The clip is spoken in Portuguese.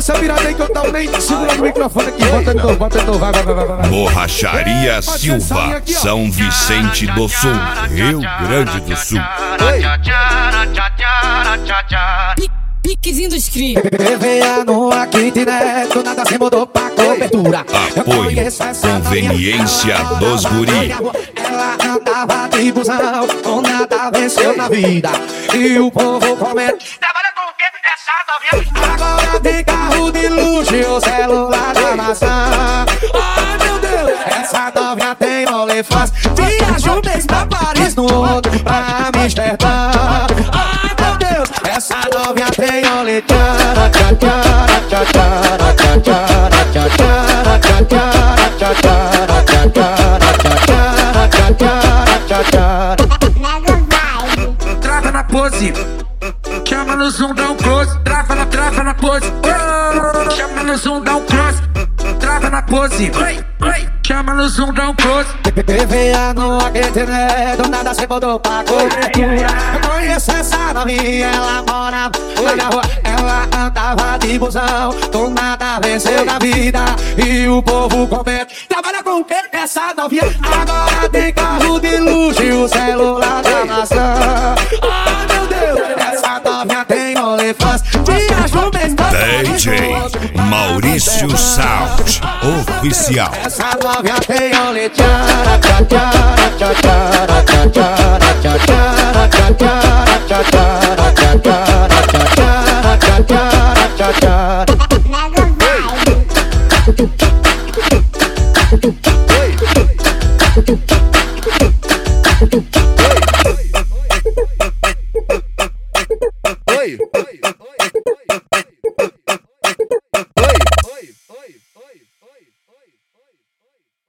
essa virada aí que eu tava nem segurando o microfone aqui. Bota de novo, vai. Borracharia Silva, São Vicente do Sul, Rio Grande do Sul. Piquezinho dos cria. PVA no kitnet, do nada se mudou pra cobertura. Apoio, conveniência dos guri. Ela andava de busão, com nada venceu na vida. E o povo comenta: trabalha com o que essa novinha? Agora tem carro de luxo e o celular da maçã. Ai meu Deus, essa novinha tem OnlyFans. Viaja um mês pra Paris, no outro pra Amsterdã. Ai meu Deus, essa novinha tem OnlyFans. Trava na pose, chama no zoom, dá um close. Trava na pose, chama no zoom, dá um close. Trava na pose, chama no zoom, dá um close. PVA no kitnet, do nada se mudou pra cobertura. Eu conheço essa novinha, ela mora na minha rua. Ela andava de busão, do nada venceu na vida. E o povo comenta: trabalha com o que essa novinha? Agora tem carro de luxo e o celular da maçã. Ai meu Deus, essa novinha tem OnlyFans. Viaja um mês pra DJ Maurício Sound Oficial. essa novinha tem OnlyFans. Oi.